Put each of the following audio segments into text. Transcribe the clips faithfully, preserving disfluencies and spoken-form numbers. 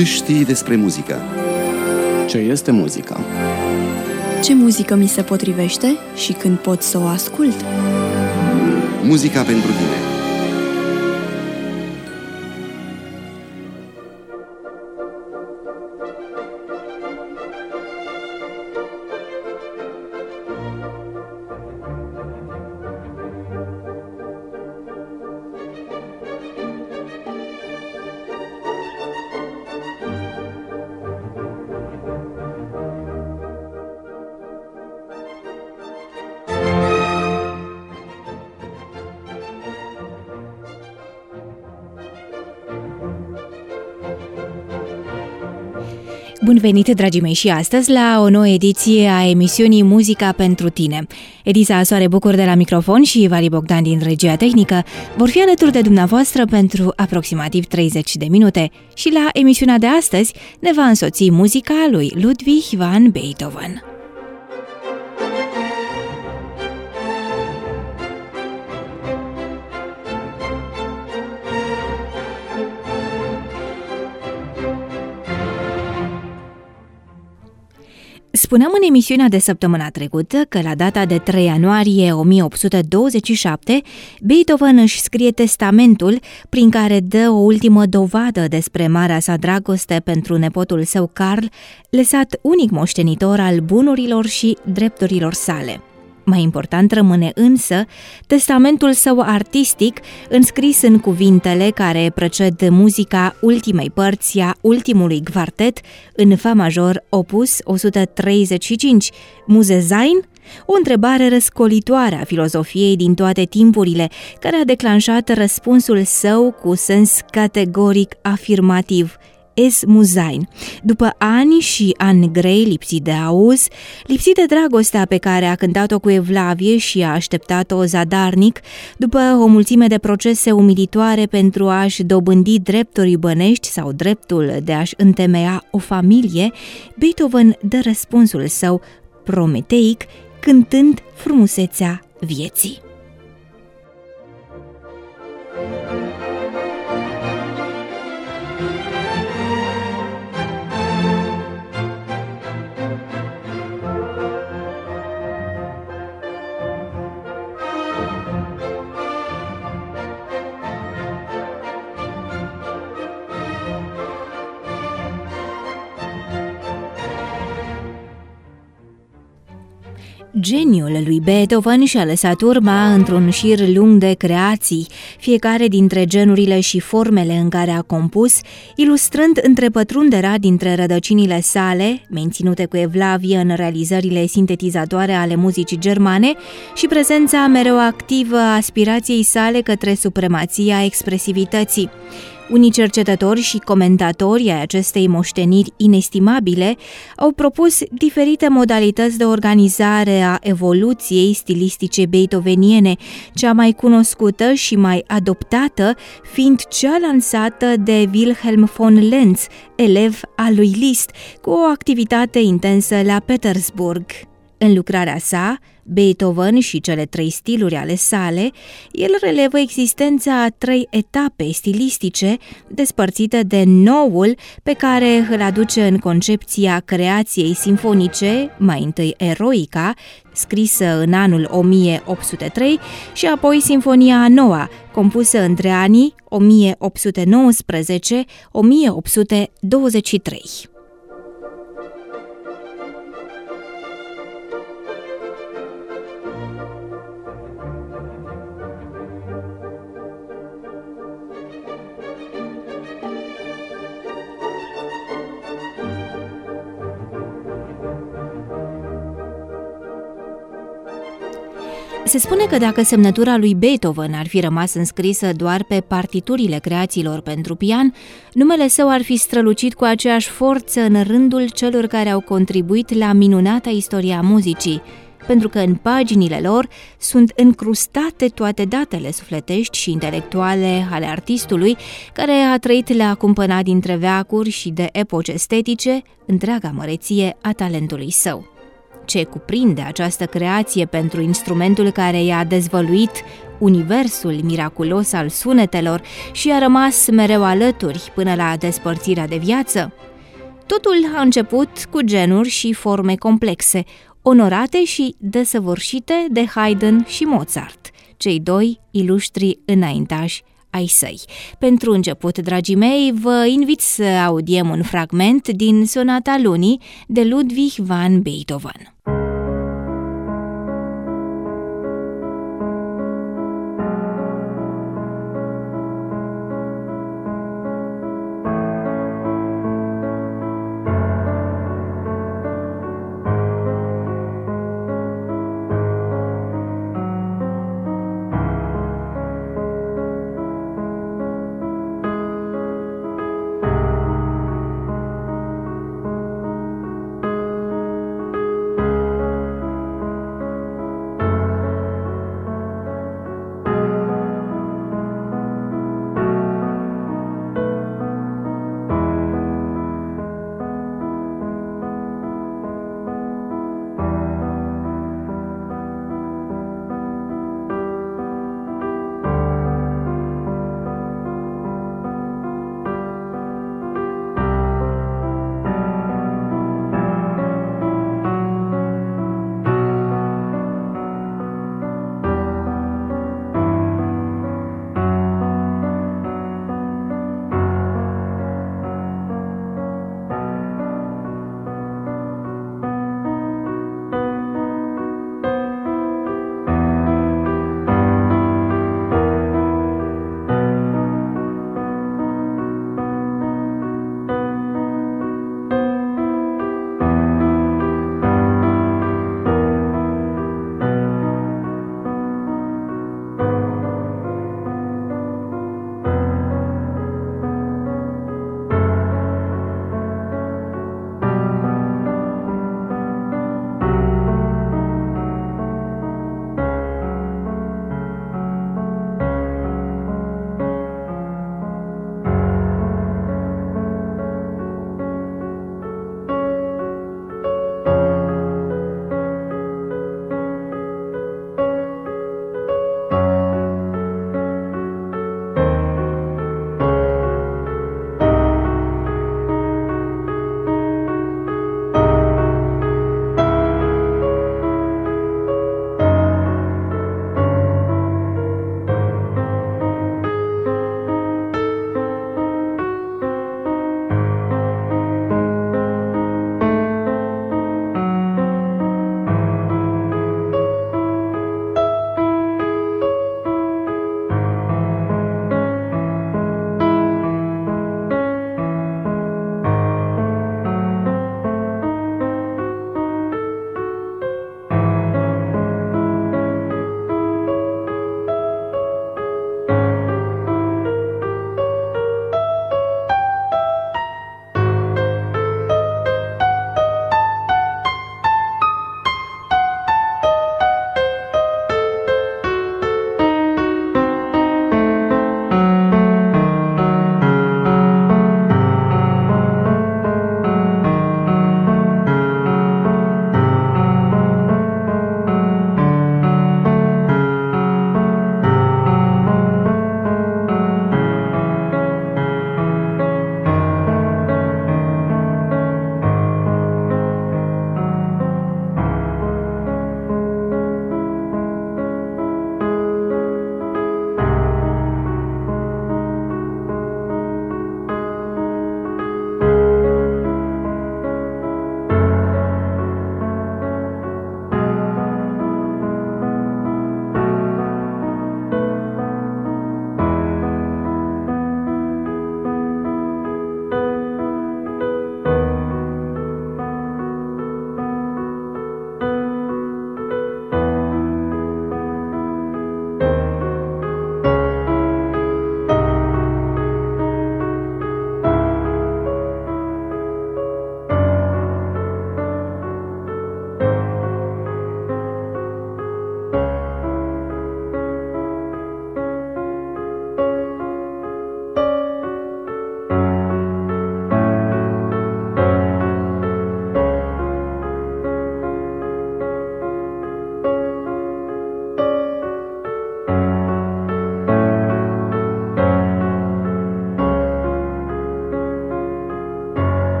Ce știi despre muzică? Ce este muzica? Ce muzică mi se potrivește și când pot să o ascult? Muzica pentru tine. Bun venit, dragii mei, și astăzi la o nouă ediție a emisiunii Muzica pentru tine. Edița Soare Bucur de la microfon și Vali Bogdan din regia tehnică vor fi alături de dumneavoastră pentru aproximativ treizeci de minute și la emisiunea de astăzi ne va însoți muzica lui Ludwig van Beethoven. Spuneam în emisiunea de săptămâna trecută că la data de trei ianuarie o mie opt sute douăzeci și șapte, Beethoven își scrie testamentul prin care dă o ultimă dovadă despre marea sa dragoste pentru nepotul său Carl, lăsat unic moștenitor al bunurilor și drepturilor sale. Mai important rămâne însă testamentul său artistic, înscris în cuvintele care preced muzica ultimei părți a ultimului quartet în fa major opus o sută treizeci și cinci, Muse sein? O întrebare răscolitoare a filozofiei din toate timpurile, care a declanșat răspunsul său cu sens categoric afirmativ: Es muss sein. După ani și ani grei, lipsit de auz, lipsit de dragostea pe care a cântat-o cu evlavie și a așteptat-o zadarnic, după o mulțime de procese umilitoare pentru a-și dobândi drepturi bănești sau dreptul de a-și întemeia o familie, Beethoven dă răspunsul său prometeic, cântând frumusețea vieții. Geniul lui Beethoven și-a lăsat urma într-un șir lung de creații, fiecare dintre genurile și formele în care a compus, ilustrând întrepătrunderea dintre rădăcinile sale, menținute cu evlavie în realizările sintetizatoare ale muzicii germane, și prezența mereu activă a aspirației sale către supremația expresivității. Unii cercetători și comentatori ai acestei moșteniri inestimabile au propus diferite modalități de organizare a evoluției stilistice beethoveniene, cea mai cunoscută și mai adoptată fiind cea lansată de Wilhelm von Lenz, elev al lui Liszt, cu o activitate intensă la Petersburg. În lucrarea sa, Beethoven și cele trei stiluri ale sale, el relevă existența a trei etape stilistice despărțite de noul pe care îl aduce în concepția creației simfonice, mai întâi Eroica, scrisă în anul o mie opt sute trei, și apoi Sinfonia a noua, compusă între anii o mie opt sute nouăsprezece - o mie opt sute douăzeci și trei. Se spune că dacă semnătura lui Beethoven ar fi rămas înscrisă doar pe partiturile creațiilor pentru pian, numele său ar fi strălucit cu aceeași forță în rândul celor care au contribuit la minunata istoria muzicii, pentru că în paginile lor sunt încrustate toate datele sufletești și intelectuale ale artistului, care a trăit la cumpăna dintre veacuri și de epoci estetice întreaga măreție a talentului său. ce cuprinde această creație pentru instrumentul care i-a dezvăluit universul miraculos al sunetelor și a rămas mereu alături până la despărțirea de viață? Totul a început cu genuri și forme complexe, onorate și desăvârșite de Haydn și Mozart, cei doi iluștri înaintași ai săi. Pentru început, dragii mei, vă invit să audiem un fragment din Sonata Lunii de Ludwig van Beethoven.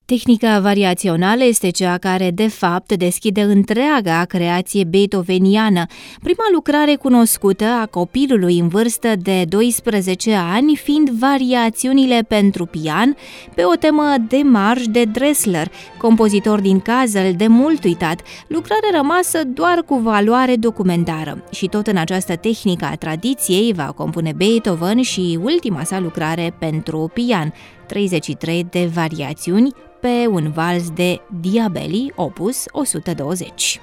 Tehnica variațională este cea care, de fapt, deschide întreaga creație beethoveniană, prima lucrare cunoscută a copilului în vârstă de doisprezece ani fiind variațiunile pentru pian pe o temă de marș de Dressler, compozitor din Kassel de mult uitat, lucrare rămasă doar cu valoare documentară. Și tot în această tehnică a tradiției va compune Beethoven și ultima sa lucrare pentru pian, treizeci și trei de variațiuni pe un vals de Diabelli, opus o sută douăzeci.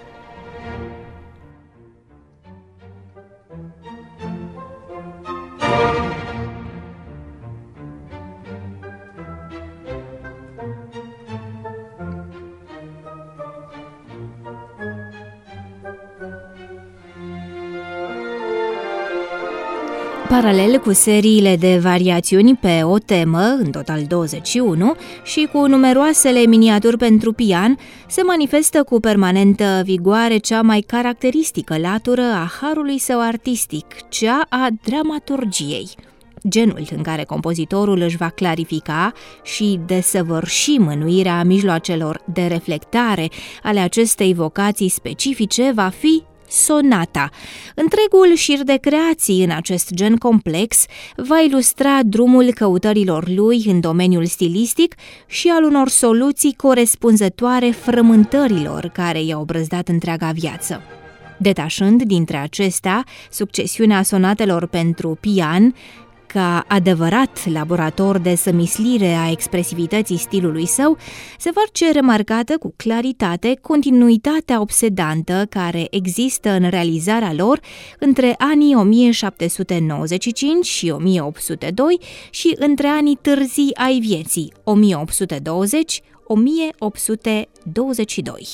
Paralel cu seriile de variațiuni pe o temă, în total douăzeci și unu, și cu numeroasele miniaturi pentru pian, se manifestă cu permanentă vigoare cea mai caracteristică latură a harului său artistic, cea a dramaturgiei. Genul în care compozitorul își va clarifica și desăvârși mânuirea mijloacelor de reflectare ale acestei vocații specifice va fi sonata. Întregul șir de creații în acest gen complex va ilustra drumul căutărilor lui în domeniul stilistic și al unor soluții corespunzătoare frământărilor care i-au brăzdat întreaga viață. Detașând dintre acestea succesiunea sonatelor pentru pian, ca adevărat laborator de sămislire a expresivității stilului său, se face remarcată cu claritate continuitatea obsedantă care există în realizarea lor între anii o mie șapte sute nouăzeci și cinci și o mie opt sute doi și între anii târzii ai vieții o mie opt sute douăzeci - o mie opt sute douăzeci și doi.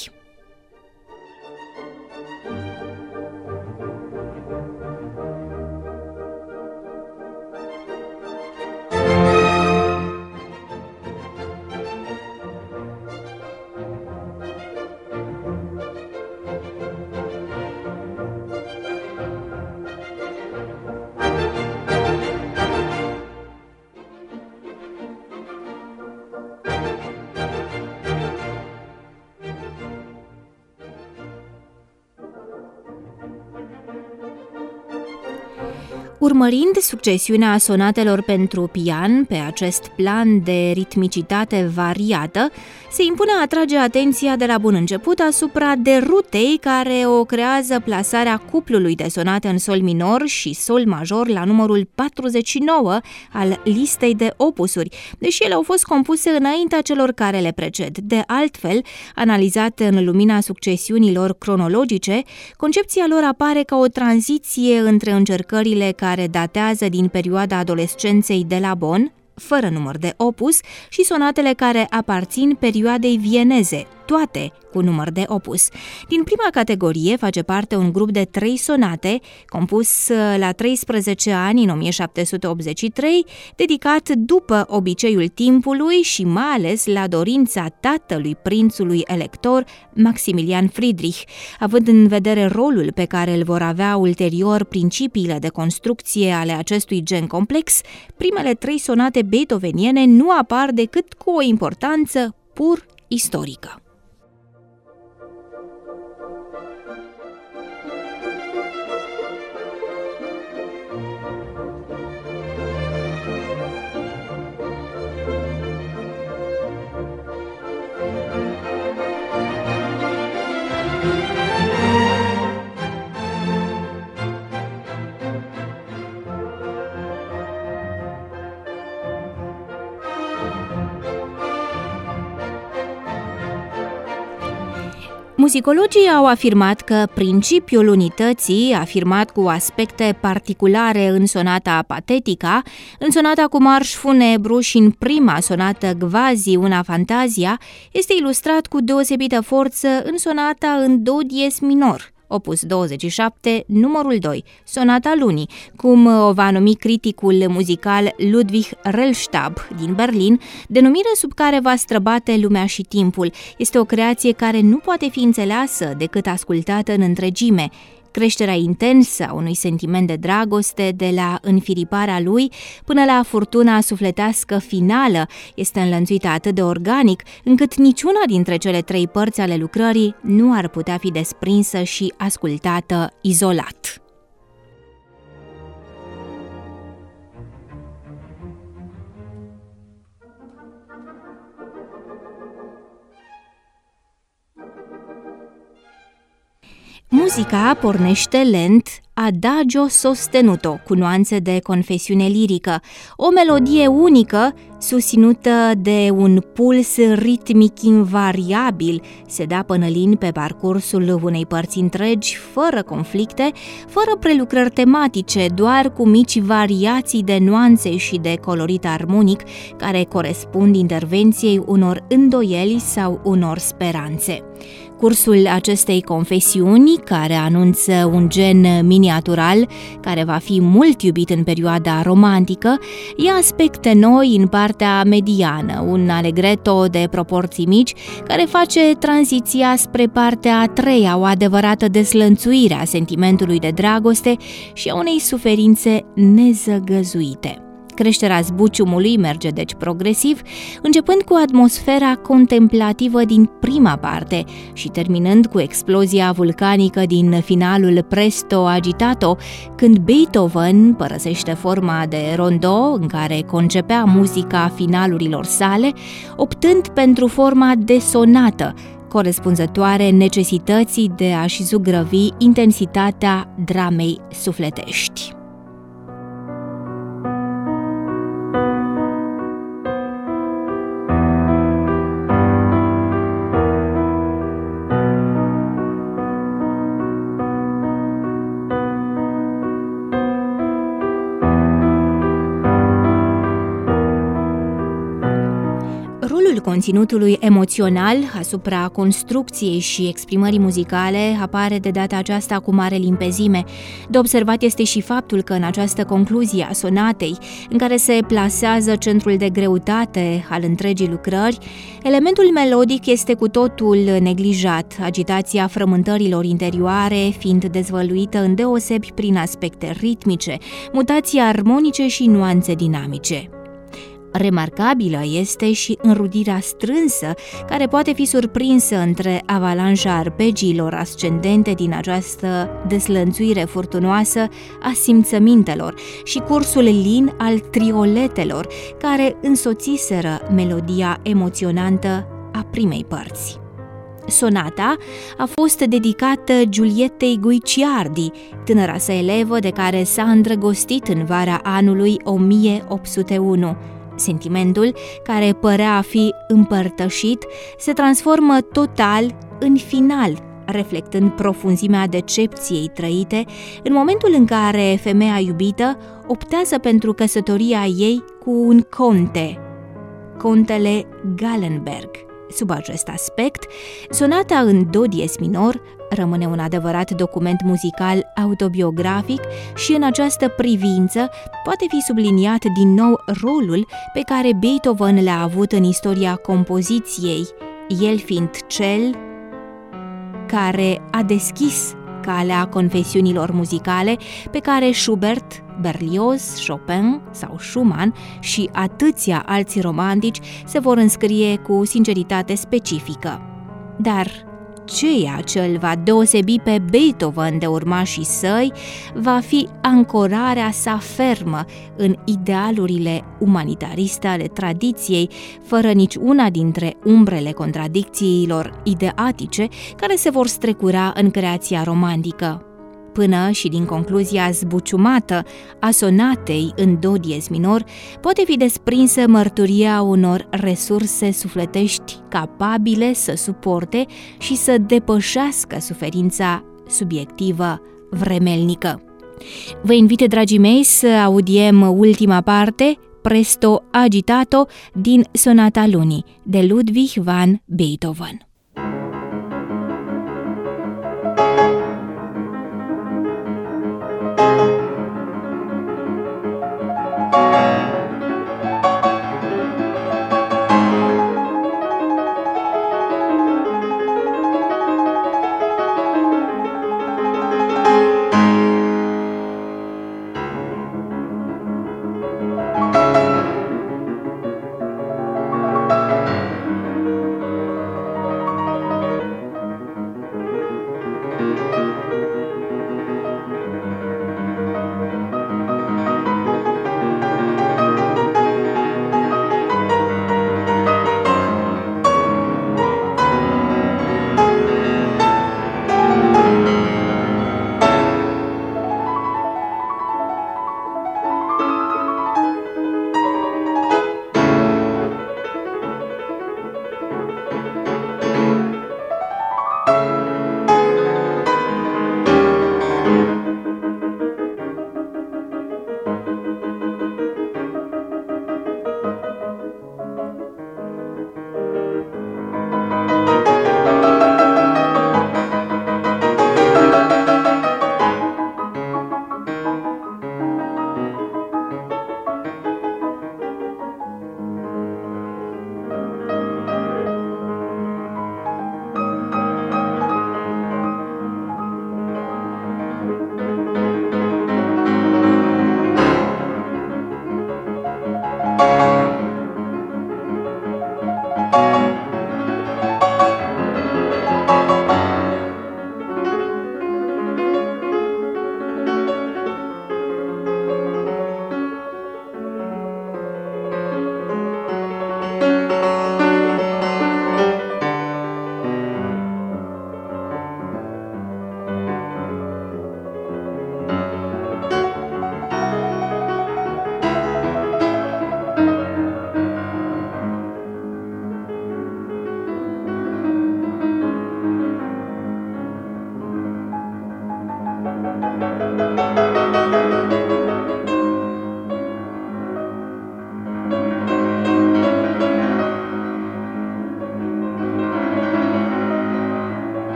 Urmărind succesiunea sonatelor pentru pian pe acest plan de ritmicitate variată, se impune a atrage atenția de la bun început asupra derutei care o creează plasarea cuplului de sonate în sol minor și sol major la numărul patruzeci și nouă al listei de opusuri, deși ele au fost compuse înaintea celor care le preced. De altfel, analizate în lumina succesiunilor cronologice, concepția lor apare ca o tranziție între încercările care care datează din perioada adolescenței de la Bonn, fără număr de opus, și sonatele care aparțin perioadei vieneze, toate cu număr de opus. Din prima categorie face parte un grup de trei sonate, compus la treisprezece ani, în o mie șapte sute optzeci și trei, dedicat după obiceiul timpului și mai ales la dorința tatălui prințului elector, Maximilian Friedrich. Având în vedere rolul pe care îl vor avea ulterior principiile de construcție ale acestui gen complex, primele trei sonate beethoveniene nu apar decât cu o importanță pur istorică. Muzicologii au afirmat că principiul unității, afirmat cu aspecte particulare în sonata Patetica, în sonata cu marș funebru și în prima sonată Gvasi una Fantasia, este ilustrat cu deosebită forță în sonata în do diez minor, opus douăzeci și șapte, numărul doi, sonata lunii, cum o va numi criticul muzical Ludwig Rellstab din Berlin, denumire sub care va străbate lumea și timpul. Este o creație care nu poate fi înțeleasă decât ascultată în întregime. Creșterea intensă a unui sentiment de dragoste, de la înfiriparea lui până la furtuna sufletească finală, este înlănțuită atât de organic, încât niciuna dintre cele trei părți ale lucrării nu ar putea fi desprinsă și ascultată izolat. Muzica pornește lent, adagio sostenuto, cu nuanțe de confesiune lirică, o melodie unică, susținută de un puls ritmic invariabil, se dă până lin pe parcursul unei părți întregi, fără conflicte, fără prelucrări tematice, doar cu mici variații de nuanțe și de colorit armonic, care corespund intervenției unor îndoieli sau unor speranțe. Cursul acestei confesiuni, care anunță un gen miniatural care va fi mult iubit în perioada romantică, ia aspecte noi în partea mediană, un allegretto de proporții mici care face tranziția spre partea a treia, o adevărată deslănțuire a sentimentului de dragoste și a unei suferințe nezăgăzuite. Creșterea zbuciumului merge deci progresiv, începând cu atmosfera contemplativă din prima parte și terminând cu explozia vulcanică din finalul presto agitato, când Beethoven părăsește forma de rondò în care concepea muzica finalurilor sale, optând pentru forma de sonată, corespunzătoare necesității de a-și zugrăvi intensitatea dramei sufletești. Rolul conținutului emoțional asupra construcției și exprimării muzicale apare de data aceasta cu mare limpezime. De observat este și faptul că în această concluzie a sonatei, în care se plasează centrul de greutate al întregii lucrări, elementul melodic este cu totul neglijat, agitația frământărilor interioare fiind dezvăluită îndeosebi prin aspecte ritmice, mutații armonice și nuanțe dinamice. Remarcabilă este și înrudirea strânsă, care poate fi surprinsă între avalanșa arpegiilor ascendente din această deslănțuire furtunoasă a simțămintelor și cursul lin al trioletelor, care însoțiseră melodia emoționantă a primei părți. Sonata a fost dedicată Giulietei Guicciardi, tânăra sa elevă de care s-a îndrăgostit în vara anului o mie opt sute unu. Sentimentul, care părea a fi împărtășit, se transformă total în final, reflectând profunzimea decepției trăite în momentul în care femeia iubită optează pentru căsătoria ei cu un conte, contele Gallenberg. Sub acest aspect, sonata în do diez minor rămâne un adevărat document muzical autobiografic și în această privință poate fi subliniat din nou rolul pe care Beethoven l-a avut în istoria compoziției, el fiind cel care a deschis calea confesiunilor muzicale pe care Schubert, Berlioz, Chopin sau Schumann și atâția alți romantici se vor înscrie cu sinceritate specifică. Dar ceea ce îl va deosebi pe Beethoven de urmașii săi va fi ancorarea sa fermă în idealurile umanitariste ale tradiției, fără nici una dintre umbrele contradicțiilor ideatice care se vor strecura în creația romantică. Până și din concluzia zbuciumată a sonatei în do diez minor poate fi desprinsă mărturia unor resurse sufletești capabile să suporte și să depășească suferința subiectivă vremelnică. Vă invit, dragii mei, să audiem ultima parte, Presto agitato, din Sonata Lunii, de Ludwig van Beethoven.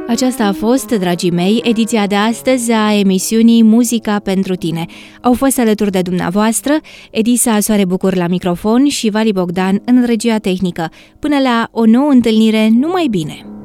Aceasta a fost, dragii mei, ediția de astăzi a emisiunii Muzica pentru tine. Au fost alături de dumneavoastră Edisa Soare Bucur la microfon și Vali Bogdan în regia tehnică. Până la o nouă întâlnire, numai bine!